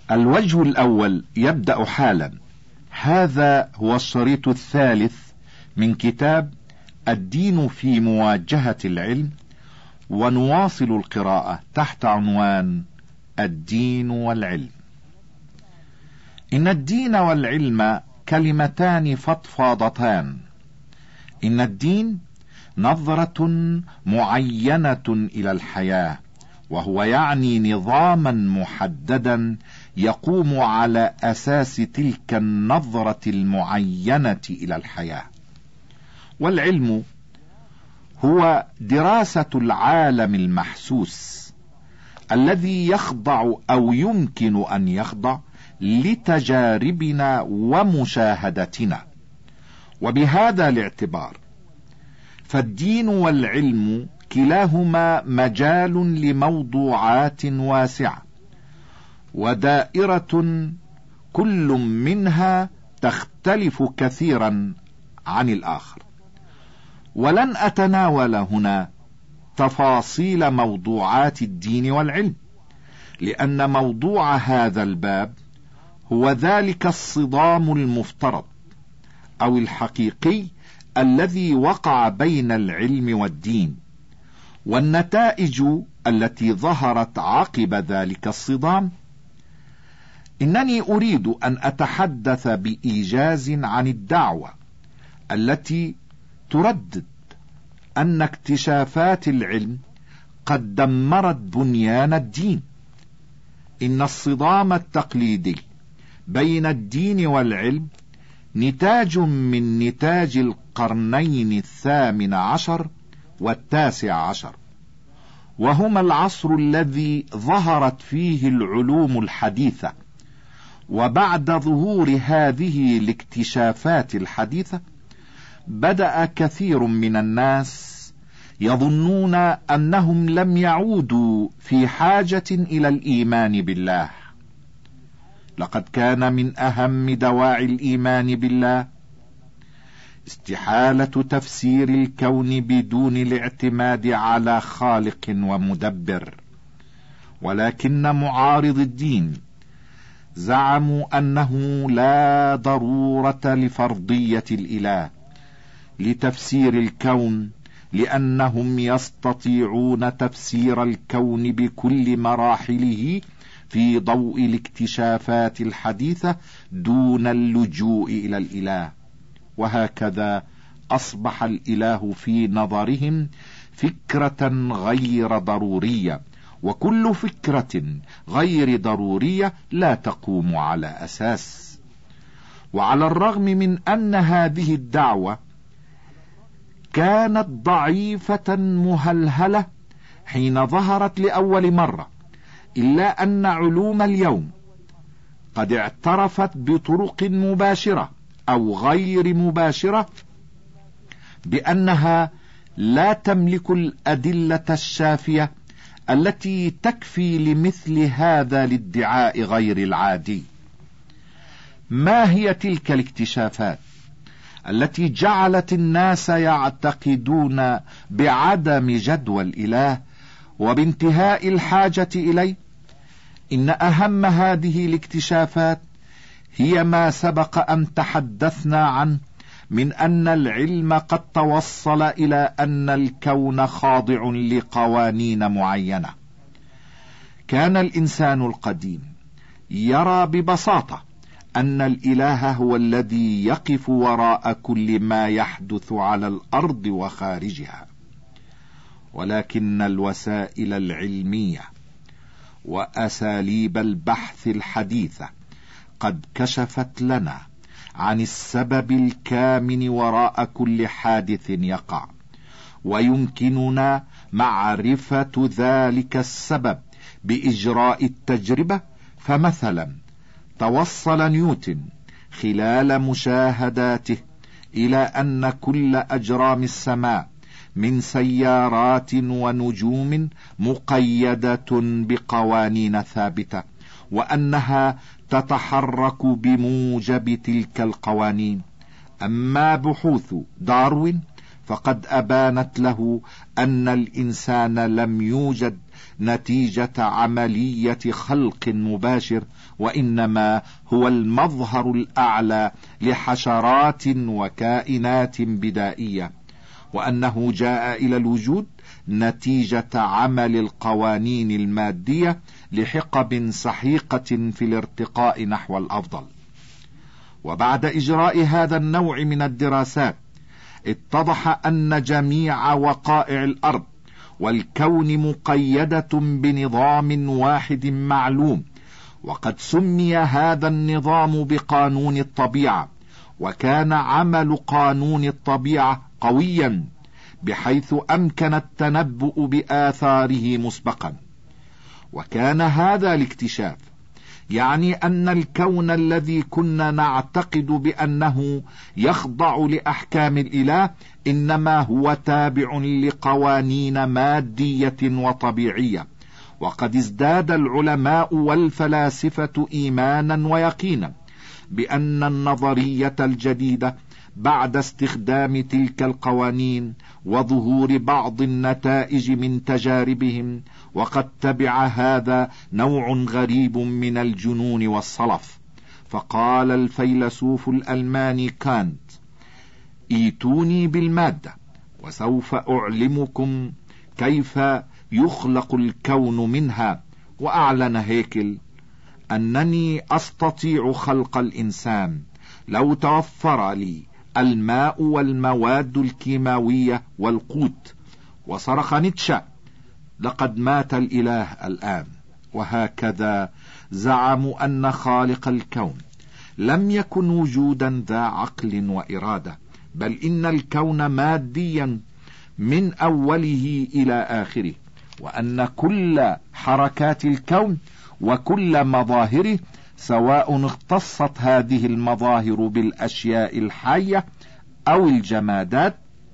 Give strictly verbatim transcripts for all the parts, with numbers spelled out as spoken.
الوجه الأول يبدأ حالا. هذا هو الشريط الثالث من كتاب الدين في مواجهة العلم، ونواصل القراءة تحت عنوان الدين والعلم. إن الدين والعلم كلمتان فضفاضتان. إن الدين نظرة معينة إلى الحياة، وهو يعني نظاما محددا يقوم على أساس تلك النظرة المعينة إلى الحياة. والعلم هو دراسة العالم المحسوس الذي يخضع أو يمكن أن يخضع لتجاربنا ومشاهدتنا. وبهذا الاعتبار فالدين والعلم كلاهما مجال لموضوعات واسعة، ودائرة كل منها تختلف كثيرا عن الآخر. ولن أتناول هنا تفاصيل موضوعات الدين والعلم، لأن موضوع هذا الباب هو ذلك الصدام المفترض أو الحقيقي الذي وقع بين العلم والدين، والنتائج التي ظهرت عقب ذلك الصدام. إنني أريد أن أتحدث بإيجاز عن الدعوة التي تردد أن اكتشافات العلم قد دمرت بنيان الدين. إن الصدام التقليدي بين الدين والعلم نتاج من نتاج القرنين الثامن عشر والتاسع عشر، وهما العصر الذي ظهرت فيه العلوم الحديثة. وبعد ظهور هذه الاكتشافات الحديثة بدأ كثير من الناس يظنون أنهم لم يعودوا في حاجة إلى الإيمان بالله. لقد كان من أهم دواعي الإيمان بالله استحالة تفسير الكون بدون الاعتماد على خالق ومدبر. ولكن معارض الدين زعموا أنه لا ضرورة لفرضية الإله لتفسير الكون، لأنهم يستطيعون تفسير الكون بكل مراحله في ضوء الاكتشافات الحديثة دون اللجوء إلى الإله. وهكذا أصبح الإله في نظرهم فكرة غير ضرورية، وكل فكرة غير ضرورية لا تقوم على أساس. وعلى الرغم من أن هذه الدعوة كانت ضعيفة مهلهلة حين ظهرت لأول مرة، إلا أن علوم اليوم قد اعترفت بطرق مباشرة أو غير مباشرة بأنها لا تملك الأدلة الشافية التي تكفي لمثل هذا الادعاء غير العادي. ما هي تلك الاكتشافات التي جعلت الناس يعتقدون بعدم جدوى الإله وبانتهاء الحاجة إليه؟ إن أهم هذه الاكتشافات هي ما سبق أن تحدثنا عنه، من أن العلم قد توصل إلى أن الكون خاضع لقوانين معينة. كان الإنسان القديم يرى ببساطة أن الإله هو الذي يقف وراء كل ما يحدث على الأرض وخارجها، ولكن الوسائل العلمية وأساليب البحث الحديثة قد كشفت لنا عن السبب الكامن وراء كل حادث يقع، ويمكننا معرفة ذلك السبب بإجراء التجربة. فمثلا توصل نيوتن خلال مشاهداته إلى أن كل أجرام السماء من سيارات ونجوم مقيدة بقوانين ثابتة، وأنها تتحرك بموجب تلك القوانين. أما بحوث داروين فقد أبانت له أن الإنسان لم يوجد نتيجة عملية خلق مباشر، وإنما هو المظهر الأعلى لحشرات وكائنات بدائية، وأنه جاء إلى الوجود نتيجة عمل القوانين المادية لحقب سحيقة في الارتقاء نحو الأفضل. وبعد إجراء هذا النوع من الدراسات اتضح أن جميع وقائع الأرض والكون مقيدة بنظام واحد معلوم، وقد سمي هذا النظام بقانون الطبيعة، وكان عمل قانون الطبيعة قويا بحيث أمكن التنبؤ بآثاره مسبقا. وكان هذا الاكتشاف يعني أن الكون الذي كنا نعتقد بأنه يخضع لأحكام الإله إنما هو تابع لقوانين مادية وطبيعية. وقد ازداد العلماء والفلاسفة إيمانا ويقينا بأن النظرية الجديدة بعد استخدام تلك القوانين وظهور بعض النتائج من تجاربهم، وقد تبع هذا نوع غريب من الجنون والصلف. فقال الفيلسوف الألماني كانت: ايتوني بالمادة وسوف أعلمكم كيف يخلق الكون منها. وأعلن هيكل أنني أستطيع خلق الإنسان لو توفر لي الماء والمواد الكيماوية والقوت. وصرخ نيتشه: لقد مات الإله الآن. وهكذا زعموا أن خالق الكون لم يكن وجودا ذا عقل وإرادة، بل إن الكون ماديا من أوله إلى آخره، وأن كل حركات الكون وكل مظاهره، سواء اختصت هذه المظاهر بالأشياء الحية أو الجمادات،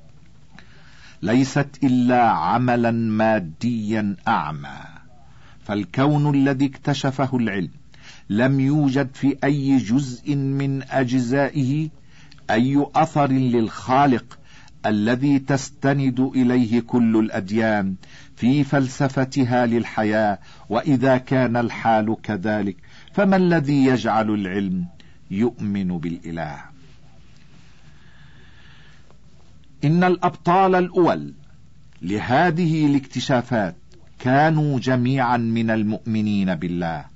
ليست إلا عملا ماديا أعمى. فالكون الذي اكتشفه العلم لم يوجد في أي جزء من أجزائه أي أثر للخالق الذي تستند إليه كل الأديان في فلسفتها للحياة. وإذا كان الحال كذلك، فما الذي يجعل العلم يؤمن بالإله؟ إن الأبطال الأول لهذه الاكتشافات كانوا جميعا من المؤمنين بالله،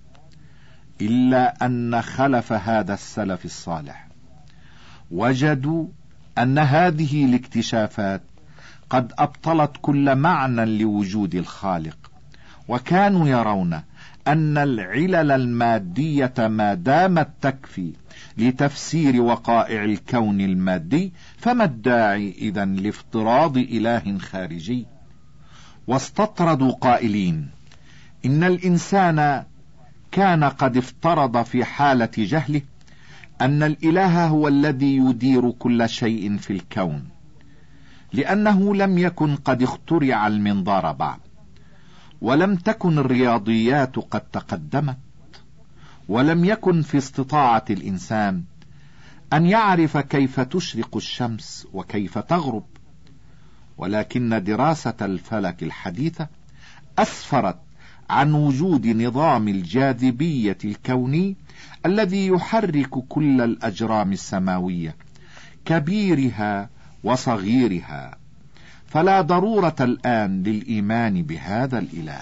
إلا أن خلف هذا السلف الصالح وجدوا أن هذه الاكتشافات قد أبطلت كل معنى لوجود الخالق، وكانوا يرون أن العلل المادية ما دامت تكفي لتفسير وقائع الكون المادي، فما الداعي إذن لافتراض إله خارجي؟ واستطردوا قائلين إن الإنسان كان قد افترض في حالة جهله أن الإله هو الذي يدير كل شيء في الكون، لأنه لم يكن قد اخترع المنظار بعد، ولم تكن الرياضيات قد تقدمت، ولم يكن في استطاعة الإنسان أن يعرف كيف تشرق الشمس وكيف تغرب. ولكن دراسة الفلك الحديثة أسفرت عن وجود نظام الجاذبية الكوني الذي يحرك كل الأجرام السماوية كبيرها وصغيرها، فلا ضرورة الآن للإيمان بهذا الإله.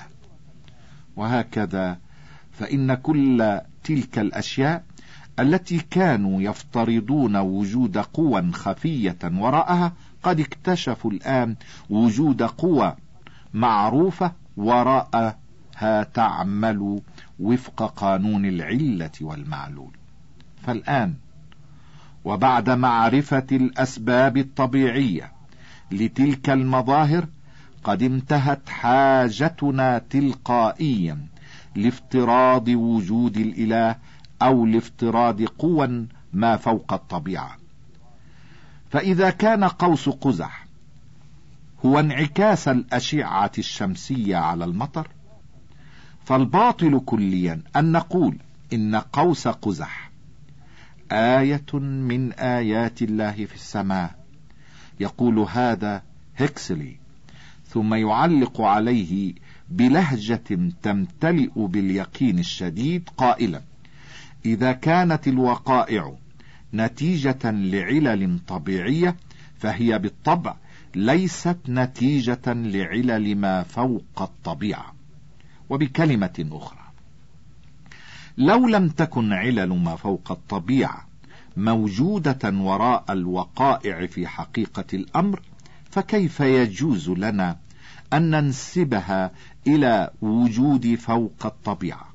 وهكذا فإن كل تلك الأشياء التي كانوا يفترضون وجود قوى خفية وراءها، قد اكتشفوا الآن وجود قوى معروفة وراءها تعمل وفق قانون العلة والمعلول. فالآن وبعد معرفة الأسباب الطبيعية لتلك المظاهر، قد انتهت حاجتنا تلقائيا لافتراض وجود الإله أو لافتراض قوى ما فوق الطبيعة. فإذا كان قوس قزح هو انعكاس الأشعة الشمسية على المطر، فالباطل كليا أن نقول إن قوس قزح آية من آيات الله في السماء. يقول هذا هيكسلي، ثم يعلق عليه بلهجة تمتلئ باليقين الشديد قائلا: إذا كانت الوقائع نتيجة لعلل طبيعية فهي بالطبع ليست نتيجة لعلل ما فوق الطبيعة. وبكلمة أخرى، لو لم تكن علل ما فوق الطبيعة موجودة وراء الوقائع في حقيقة الأمر، فكيف يجوز لنا أن ننسبها إلى وجود فوق الطبيعة؟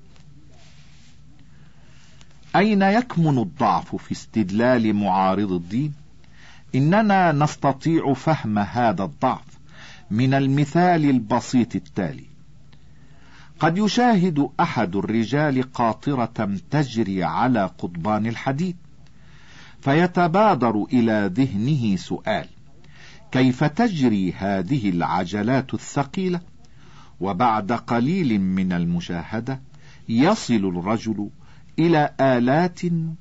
أين يكمن الضعف في استدلال معارض الدين؟ إننا نستطيع فهم هذا الضعف من المثال البسيط التالي: قد يشاهد أحد الرجال قاطرة تجري على قضبان الحديد، فيتبادر إلى ذهنه سؤال: كيف تجري هذه العجلات الثقيلة؟ وبعد قليل من المشاهدة يصل الرجل إلى آلات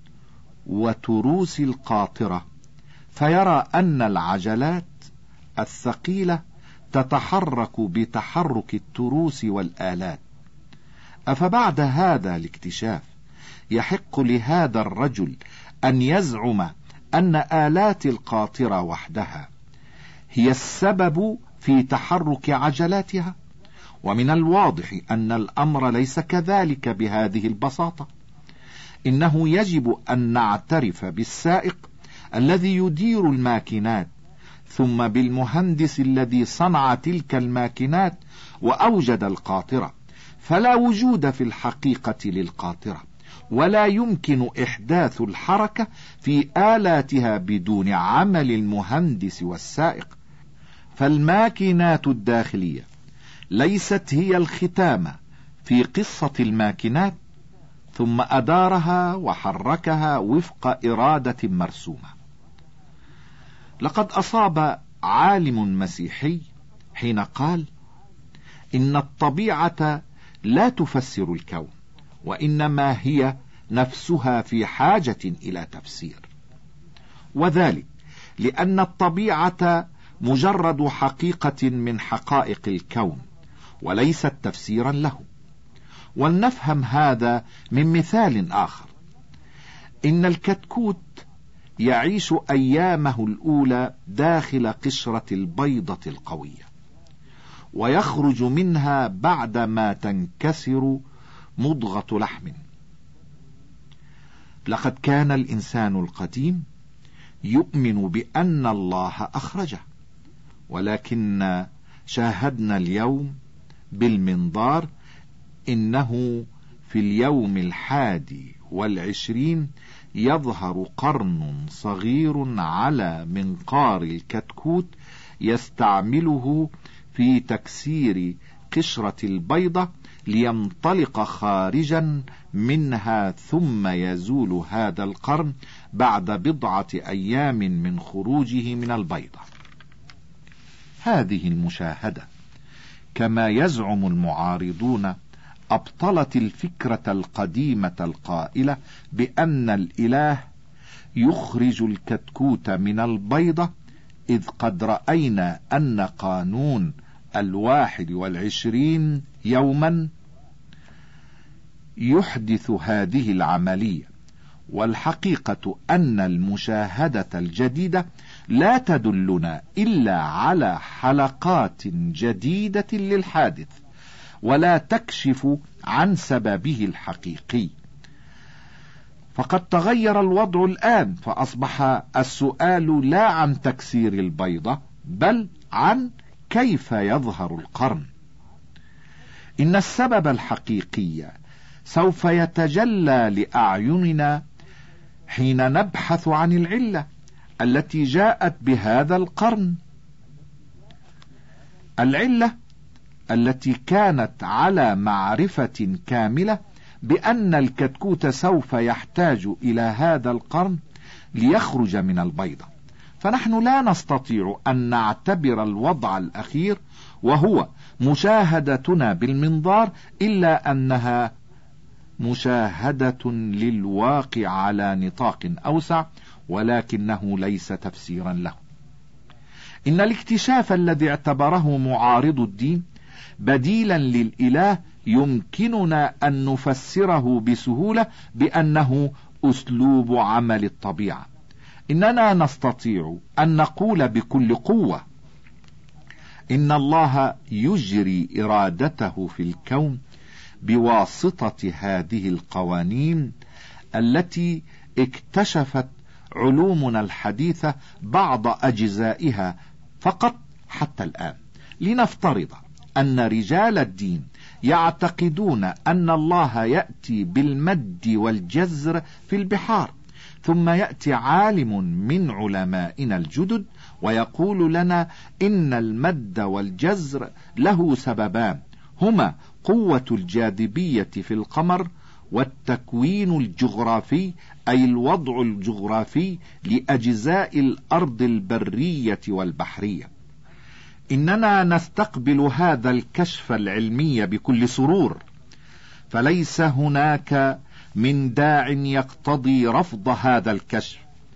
وتروس القاطرة، فيرى أن العجلات الثقيلة تتحرك بتحرك التروس والآلات. أفبعد هذا الاكتشاف يحق لهذا الرجل أن يزعم أن آلات القاطرة وحدها هي السبب في تحرك عجلاتها؟ ومن الواضح أن الأمر ليس كذلك بهذه البساطة. إنه يجب أن نعترف بالسائق الذي يدير الماكينات، ثم بالمهندس الذي صنع تلك الماكينات وأوجد القاطرة، فلا وجود في الحقيقة للقاطرة، ولا يمكن إحداث الحركة في آلاتها بدون عمل المهندس والسائق. فالماكينات الداخلية ليست هي الختام في قصة الماكينات، ثم أدارها وحركها وفق إرادة مرسومة. لقد أصاب عالم مسيحي حين قال: إن الطبيعة لا تفسر الكون، وإنما هي نفسها في حاجة إلى تفسير. وذلك لأن الطبيعة مجرد حقيقة من حقائق الكون وليست تفسيرا له. ولنفهم هذا من مثال آخر: إن الكتكوت يعيش أيامه الأولى داخل قشرة البيضة القوية، ويخرج منها بعدما تنكسر مضغة لحم. لقد كان الإنسان القديم يؤمن بأن الله أخرجه، ولكن شاهدنا اليوم بالمنظار إنه في اليوم الحادي والعشرين يظهر قرن صغير على منقار الكتكوت يستعمله في تكسير قشرة البيضة لينطلق خارجا منها، ثم يزول هذا القرن بعد بضعة أيام من خروجه من البيضة. هذه المشاهدة كما يزعم المعارضون أبطلت الفكرة القديمة القائلة بأن الإله يخرج الكتكوت من البيضة، إذ قد رأينا أن قانون الواحد والعشرين يوما يحدث هذه العملية. والحقيقة أن المشاهدة الجديدة لا تدلنا إلا على حلقات جديدة للحادث، ولا تكشف عن سببه الحقيقي. فقد تغير الوضع الآن، فأصبح السؤال لا عن تكسير البيضة بل عن كيف يظهر القرن. إن السبب الحقيقي سوف يتجلى لأعيننا حين نبحث عن العلة التي جاءت بهذا القرن، العلة التي كانت على معرفة كاملة بأن الكتكوت سوف يحتاج إلى هذا القرن ليخرج من البيضة. فنحن لا نستطيع أن نعتبر الوضع الأخير وهو مشاهدتنا بالمنظار إلا أنها مشاهدة للواقع على نطاق أوسع، ولكنه ليس تفسيرا له. إن الاكتشاف الذي اعتبره معارض الدين بديلا للإله يمكننا أن نفسره بسهولة بأنه أسلوب عمل الطبيعة. إننا نستطيع أن نقول بكل قوة إن الله يجري إرادته في الكون بواسطة هذه القوانين التي اكتشفت علومنا الحديثة بعض أجزائها فقط حتى الآن. لنفترض أن رجال الدين يعتقدون أن الله يأتي بالمد والجزر في البحار، ثم يأتي عالم من علمائنا الجدد ويقول لنا إن المد والجزر له سببان، هما قوة الجاذبية في القمر والتكوين الجغرافي، أي الوضع الجغرافي لأجزاء الأرض البرية والبحرية. إننا نستقبل هذا الكشف العلمي بكل سرور، فليس هناك من داع يقتضي رفض هذا الكشف،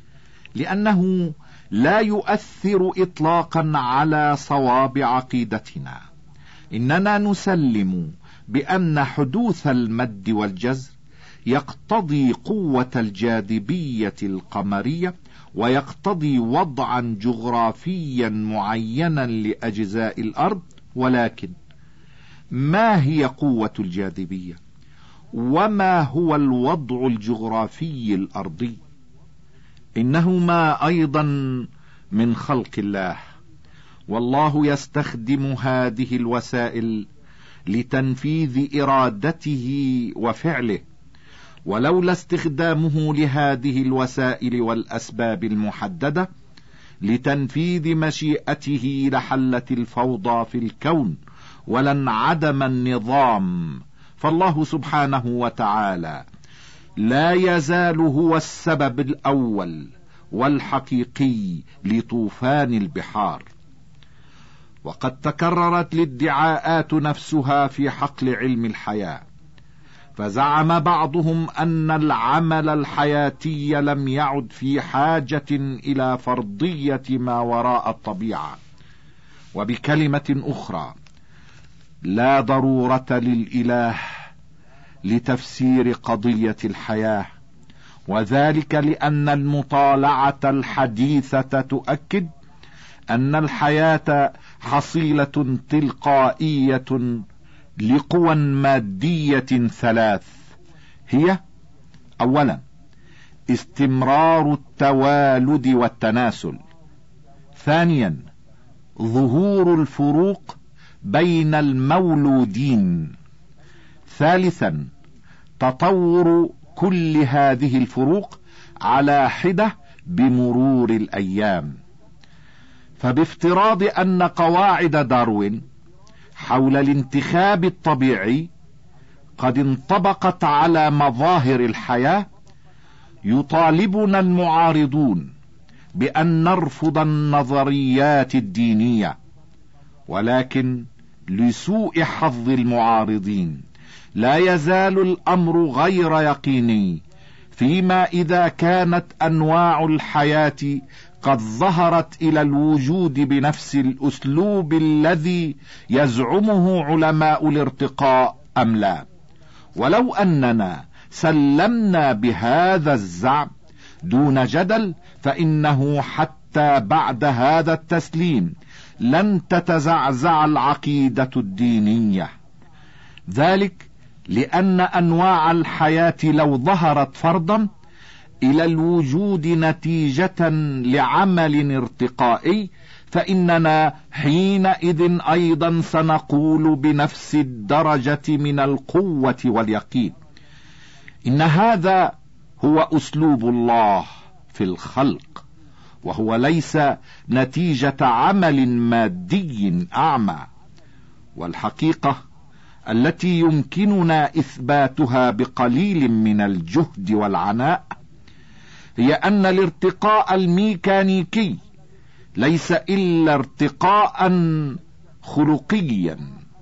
لأنه لا يؤثر إطلاقا على صواب عقيدتنا. إننا نسلم بأن حدوث المد والجزر يقتضي قوة الجاذبية القمرية، ويقتضي وضعا جغرافيا معينا لأجزاء الأرض. ولكن ما هي قوة الجاذبية؟ وما هو الوضع الجغرافي الأرضي؟ إنهما أيضا من خلق الله، والله يستخدم هذه الوسائل لتنفيذ إرادته وفعله، ولولا استخدامه لهذه الوسائل والأسباب المحددة لتنفيذ مشيئته لحلت الفوضى في الكون ولانعدم النظام. فالله سبحانه وتعالى لا يزال هو السبب الأول والحقيقي لطوفان البحار. وقد تكررت الادعاءات نفسها في حقل علم الحياة، فزعم بعضهم أن العمل الحياتي لم يعد في حاجة إلى فرضية ما وراء الطبيعة. وبكلمة أخرى، لا ضرورة للإله لتفسير قضية الحياة، وذلك لأن المطالعة الحديثة تؤكد أن الحياة حصيلة تلقائية لقوى مادية ثلاث، هي: أولا استمرار التوالد والتناسل، ثانيا ظهور الفروق بين المولودين، ثالثا تطور كل هذه الفروق على حدة بمرور الأيام. فبافتراض أن قواعد داروين حول الانتخاب الطبيعي قد انطبقت على مظاهر الحياة، يطالبنا المعارضون بأن نرفض النظريات الدينية. ولكن لسوء حظ المعارضين لا يزال الأمر غير يقيني، فيما إذا كانت أنواع الحياة قد ظهرت إلى الوجود بنفس الأسلوب الذي يزعمه علماء الارتقاء أم لا. ولو أننا سلمنا بهذا الزعم دون جدل، فإنه حتى بعد هذا التسليم لن تتزعزع العقيدة الدينية، ذلك لأن أنواع الحياة لو ظهرت فرضا إلى الوجود نتيجة لعمل ارتقائي، فإننا حينئذ أيضا سنقول بنفس الدرجة من القوة واليقين إن هذا هو أسلوب الله في الخلق، وهو ليس نتيجة عمل مادي أعمى. والحقيقة التي يمكننا إثباتها بقليل من الجهد والعناء هي أن الارتقاء الميكانيكي ليس إلا ارتقاء خلقيا،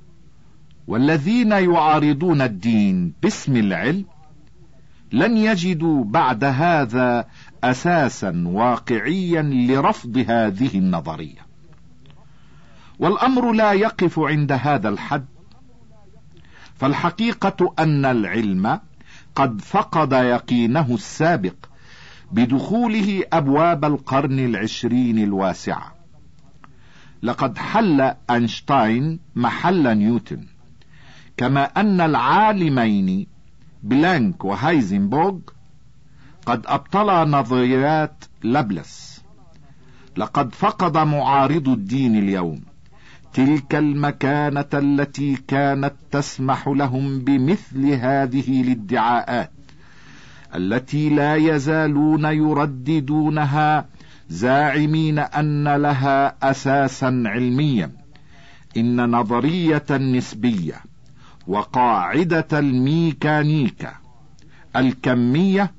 والذين يعارضون الدين باسم العلم لن يجدوا بعد هذا أساسا واقعيا لرفض هذه النظرية. والأمر لا يقف عند هذا الحد، فالحقيقة أن العلم قد فقد يقينه السابق بدخوله أبواب القرن العشرين الواسعة. لقد حل أينشتاين محل نيوتن، كما أن العالمين بلانك وهايزنبرغ قد أبطلا نظريات لابلس. لقد فقد معارض الدين اليوم تلك المكانة التي كانت تسمح لهم بمثل هذه الادعاءات، التي لا يزالون يرددونها زاعمين أن لها أساسا علميا. إن نظرية النسبية وقاعدة الميكانيكا الكمية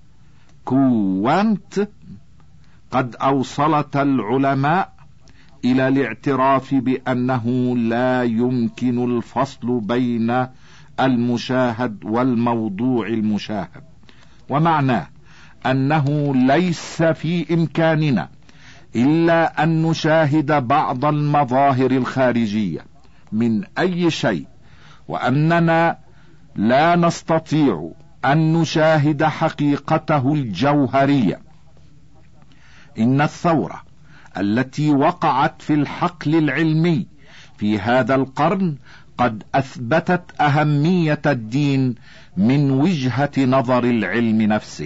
كوانت قد أوصلت العلماء إلى الاعتراف بأنه لا يمكن الفصل بين المشاهد والموضوع المشاهد، ومعناه أنه ليس في إمكاننا إلا أن نشاهد بعض المظاهر الخارجية من أي شيء، وأننا لا نستطيع أن نشاهد حقيقته الجوهرية. إن الثورة التي وقعت في الحقل العلمي في هذا القرن قد أثبتت أهمية الدين من وجهة نظر العلم نفسه.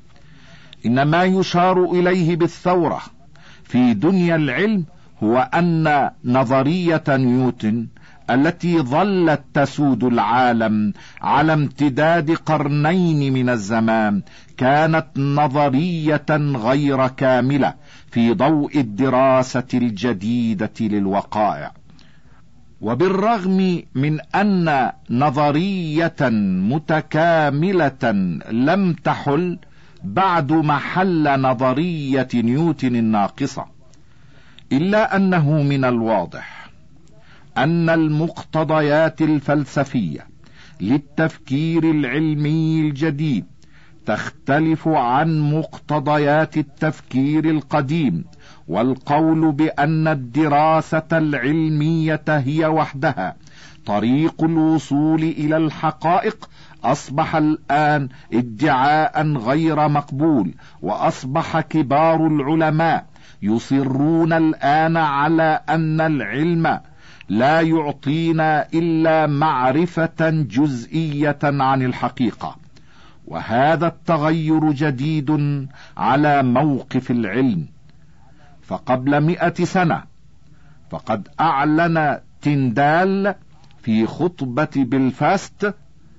إن ما يشار إليه بالثورة في دنيا العلم هو أن نظرية نيوتن التي ظلت تسود العالم على امتداد قرنين من الزمان كانت نظرية غير كاملة في ضوء الدراسة الجديدة للوقائع. وبالرغم من أن نظرية متكاملة لم تحل بعد محل نظرية نيوتن الناقصة، إلا أنه من الواضح أن المقتضيات الفلسفية للتفكير العلمي الجديد تختلف عن مقتضيات التفكير القديم. والقول بأن الدراسة العلمية هي وحدها طريق الوصول إلى الحقائق أصبح الآن ادعاء غير مقبول، وأصبح كبار العلماء يصرون الآن على أن العلم لا يعطينا إلا معرفة جزئية عن الحقيقة. وهذا التغير جديد على موقف العلم. فقبل مئة سنة فقد أعلن تيندال في خطبة بلفاست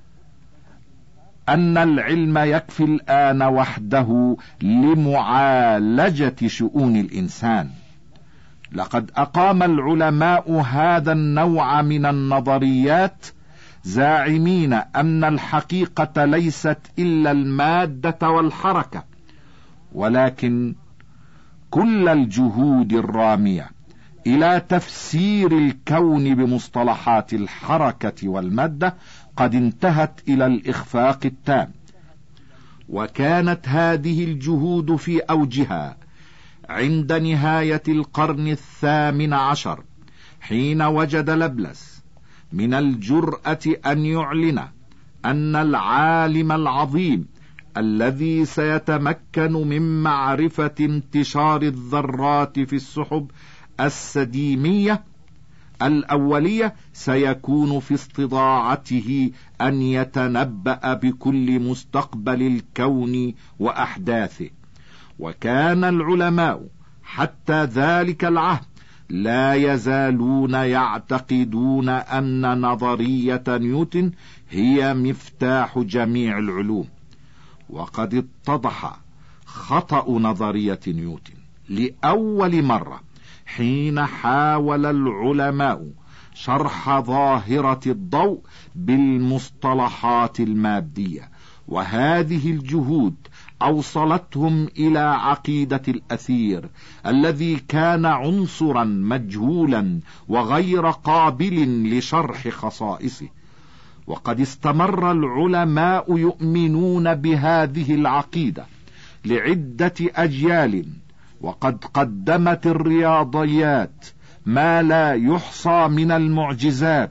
أن العلم يكفي الآن وحده لمعالجة شؤون الإنسان. لقد أقام العلماء هذا النوع من النظريات زاعمين أن الحقيقة ليست إلا المادة والحركة، ولكن كل الجهود الرامية إلى تفسير الكون بمصطلحات الحركة والمادة قد انتهت إلى الإخفاق التام. وكانت هذه الجهود في أوجها عند نهاية القرن الثامن عشر، حين وجد لابلس من الجرأة أن يعلن أن العالم العظيم الذي سيتمكن من معرفة انتشار الذرات في السحب السديمية الأولية سيكون في استطاعته أن يتنبأ بكل مستقبل الكون وأحداثه. وكان العلماء حتى ذلك العهد لا يزالون يعتقدون أن نظرية نيوتن هي مفتاح جميع العلوم. وقد اتضح خطأ نظرية نيوتن لأول مرة حين حاول العلماء شرح ظاهرة الضوء بالمصطلحات المادية، وهذه الجهود أوصلتهم إلى عقيدة الأثير الذي كان عنصرا مجهولا وغير قابل لشرح خصائصه. وقد استمر العلماء يؤمنون بهذه العقيدة لعدة أجيال، وقد قدمت الرياضيات ما لا يحصى من المعجزات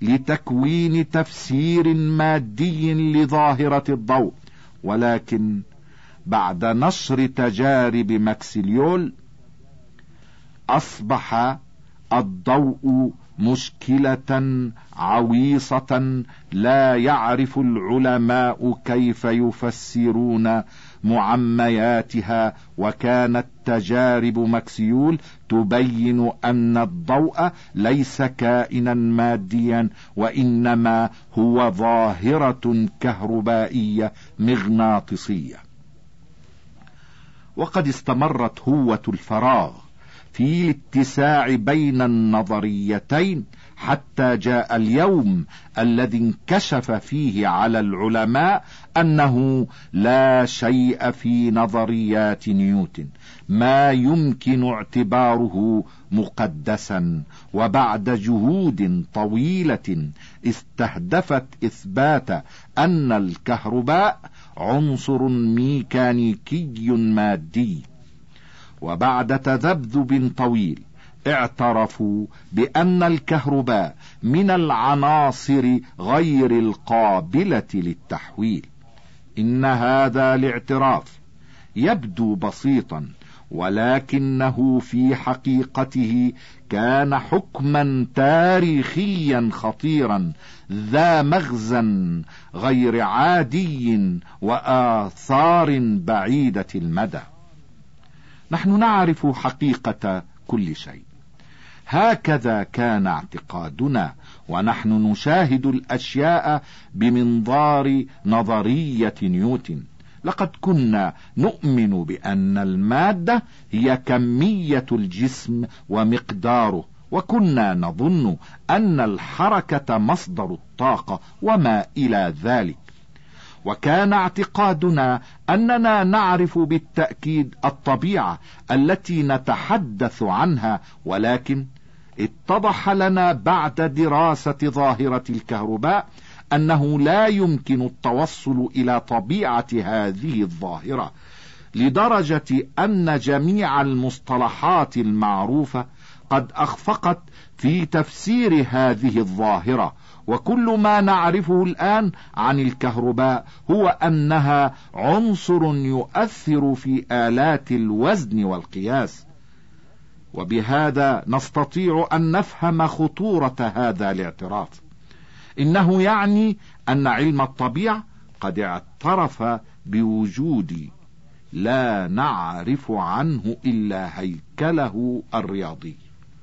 لتكوين تفسير مادي لظاهرة الضوء، ولكن بعد نشر تجارب ماكسيليول أصبح الضوء مشكلة عويصة لا يعرف العلماء كيف يفسرون معمياتها. وكانت تجارب ماكسيول تبين أن الضوء ليس كائنا ماديا، وإنما هو ظاهرة كهربائية مغناطيسية. وقد استمرت هوة الفراغ في الاتساع بين النظريتين حتى جاء اليوم الذي انكشف فيه على العلماء أنه لا شيء في نظريات نيوتن ما يمكن اعتباره مقدسا. وبعد جهود طويلة استهدفت إثبات أن الكهرباء عنصر ميكانيكي مادي، وبعد تذبذب طويل اعترفوا بأن الكهرباء من العناصر غير القابلة للتحويل. إن هذا الاعتراف يبدو بسيطا، ولكنه في حقيقته كان حكما تاريخيا خطيرا ذا مغزى غير عادي وآثار بعيدة المدى. نحن نعرف حقيقة كل شيء، هكذا كان اعتقادنا، ونحن نشاهد الأشياء بمنظار نظرية نيوتن. لقد كنا نؤمن بأن المادة هي كمية الجسم ومقداره، وكنا نظن أن الحركة مصدر الطاقة وما إلى ذلك. وكان اعتقادنا أننا نعرف بالتأكيد الطبيعة التي نتحدث عنها، ولكن اتضح لنا بعد دراسة ظاهرة الكهرباء أنه لا يمكن التوصل إلى طبيعة هذه الظاهرة، لدرجة أن جميع المصطلحات المعروفة قد أخفقت في تفسير هذه الظاهرة. وكل ما نعرفه الآن عن الكهرباء هو أنها عنصر يؤثر في آلات الوزن والقياس. وبهذا نستطيع أن نفهم خطورة هذا الاعتراف. إنه يعني أن علم الطبيعة قد اعترف بوجود لا نعرف عنه إلا هيكله الرياضي،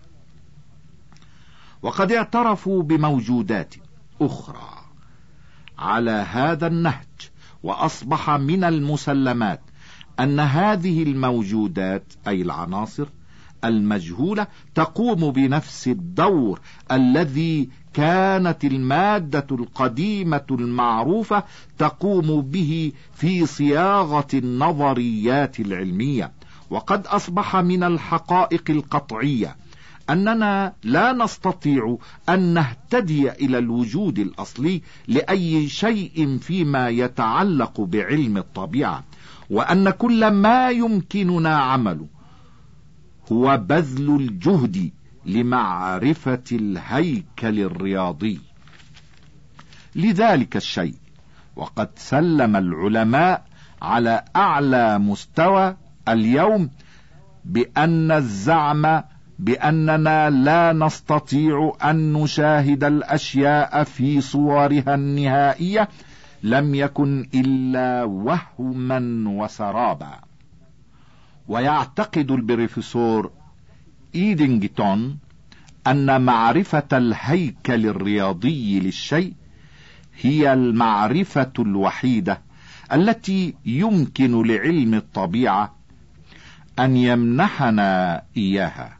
وقد اعترفوا بموجودات أخرى على هذا النهج. وأصبح من المسلمات أن هذه الموجودات أي العناصر المجهولة تقوم بنفس الدور الذي كانت المادة القديمة المعروفة تقوم به في صياغة النظريات العلمية. وقد أصبح من الحقائق القطعية أننا لا نستطيع أن نهتدي إلى الوجود الأصلي لأي شيء فيما يتعلق بعلم الطبيعة، وأن كل ما يمكننا عمله هو بذل الجهد لمعرفة الهيكل الرياضي لذلك الشيء. وقد سلم العلماء على أعلى مستوى اليوم بأن الزعم بأننا لا نستطيع أن نشاهد الأشياء في صورها النهائية لم يكن إلا وهما وسرابا. ويعتقد البروفيسور إيدينغتون أن معرفة الهيكل الرياضي للشيء هي المعرفة الوحيدة التي يمكن لعلم الطبيعة أن يمنحنا إياها.